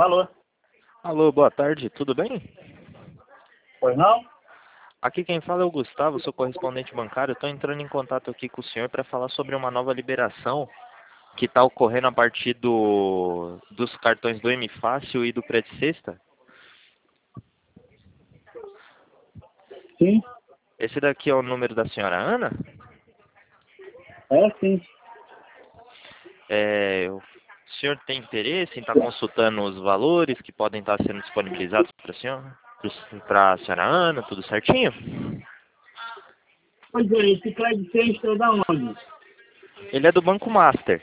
Alô? Alô, boa tarde, tudo bem? Pois não? Aqui quem fala é o Gustavo, sou correspondente bancário. Estou entrando em contato aqui com o senhor para falar sobre uma nova liberação que está ocorrendo a partir dos cartões do M Fácil e do Crédito Sexta. Sim. Esse daqui é o número da senhora Ana? É, sim. O senhor tem interesse em estar consultando os valores que podem estar sendo disponibilizados para a senhora? Para a senhora Ana, tudo certinho? Pois é, esse crédito sexta é da onde? Ele é do Banco Master.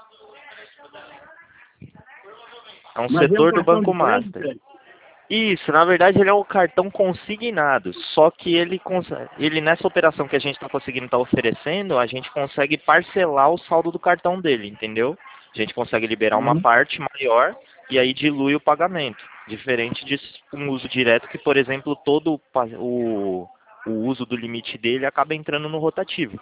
É um Mas é um setor do cartão Banco de crédito? Master. Isso, na verdade ele é um cartão consignado, só que ele nessa operação que a gente está conseguindo estar oferecendo, a gente consegue parcelar o saldo do cartão dele, entendeu? A gente consegue liberar uma Uhum. parte maior e aí dilui o pagamento, diferente de um uso direto que, por exemplo, todo o uso do limite dele acaba entrando no rotativo.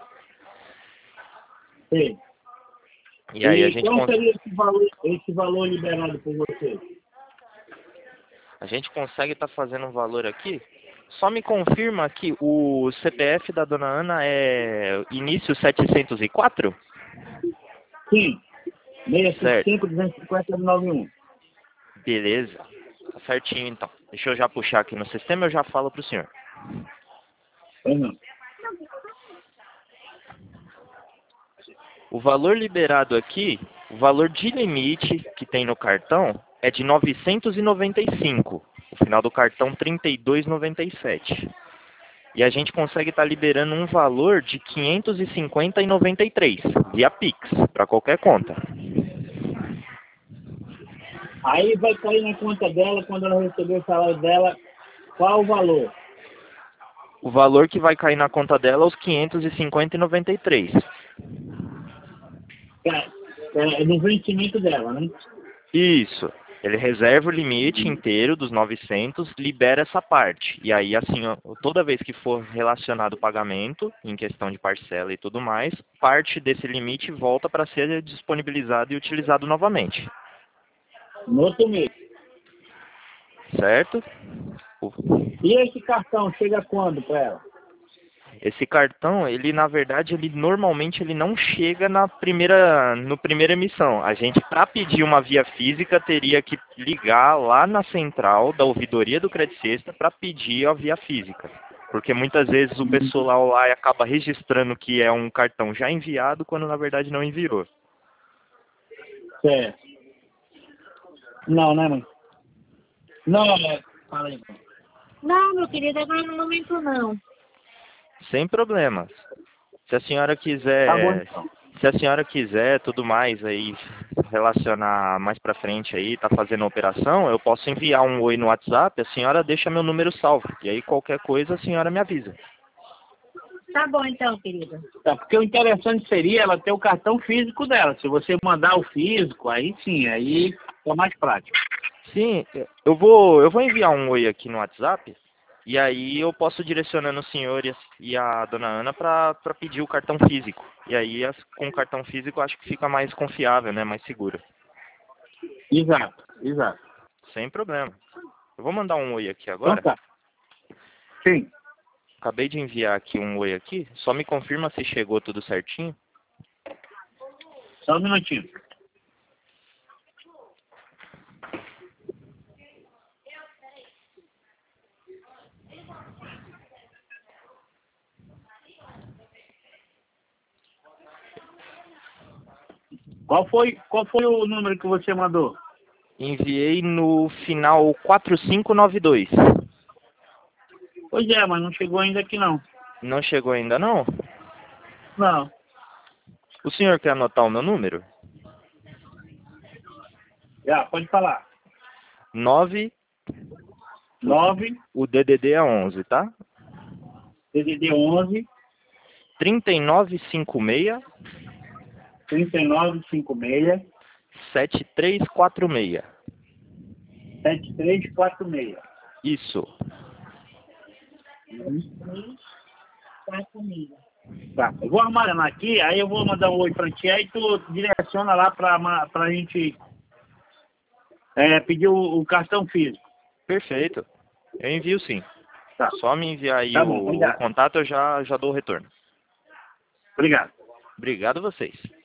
Sim. E aí E qual seria esse valor liberado por você? a gente consegue estar fazendo um valor aqui. Só me confirma que o CPF da dona Ana é início 704? Sim. Certo. 655-250-91. Beleza. Tá certinho então. Deixa eu já puxar aqui no sistema e eu já falo pro senhor. Uhum. O valor liberado aqui, o valor de limite que tem no cartão é de 995. O final do cartão 32,97. E a gente consegue estar liberando um valor de 550,93 via Pix, para qualquer conta. Aí vai cair na conta dela, quando ela receber o salário dela, qual o valor? O valor que vai cair na conta dela é os 550,93. É no vencimento dela, né? Isso. Ele reserva o limite inteiro dos 900, libera essa parte. E aí, assim, ó, toda vez que for relacionado o pagamento, em questão de parcela e tudo mais, parte desse limite volta para ser disponibilizado e utilizado novamente. No outro mês. Certo? E esse cartão chega quando para ela? Esse cartão, ele na verdade, ele normalmente ele não chega no primeira emissão. A gente, para pedir uma via física, teria que ligar lá na central da ouvidoria do Crédito Sexta para pedir a via física. Porque muitas vezes o pessoal lá acaba registrando que é um cartão já enviado, quando na verdade não enviou. Certo. Não, né, mãe? Não, é. Fala aí. Não, meu querido, agora no momento não. Sem problemas. Se a senhora Tá bom, quiser, então. se a senhora quiser tudo mais aí relacionar mais pra frente aí, tá fazendo a operação, eu posso enviar um oi no WhatsApp, a senhora deixa meu número salvo. E aí qualquer coisa a senhora me avisa. Tá bom então, querida. Tá, porque o interessante seria ela ter o cartão físico dela. Se você mandar o físico, aí sim, aí é mais prático. Sim, eu vou enviar um oi aqui no WhatsApp. E aí eu posso direcionando o senhor e a dona Ana para pedir o cartão físico. E aí com o cartão físico eu acho que fica mais confiável, né? Mais seguro. Exato, exato. Sem problema. Eu vou mandar um oi aqui Então agora. tá. Sim. Acabei de enviar aqui um oi aqui. Só me confirma se chegou tudo certinho. Só um minutinho. Qual foi o número que você mandou? Enviei no final 4592. Pois é, mas não chegou ainda aqui não. Não chegou ainda não? Não. O senhor quer anotar o meu número? Já, pode falar. 9, 9, o DDD é 11, tá? DDD 11, 3956 3956, 7346. 7346. Isso. 4 milhas. Tá. Eu vou armazenar aqui, aí eu vou mandar um oi pra ti, aí tu direciona lá pra gente pedir o cartão físico. Perfeito. Eu envio sim. Tá. Só me enviar aí Tá bom, o obrigado. contato, eu já dou o retorno. Obrigado. Obrigado a vocês.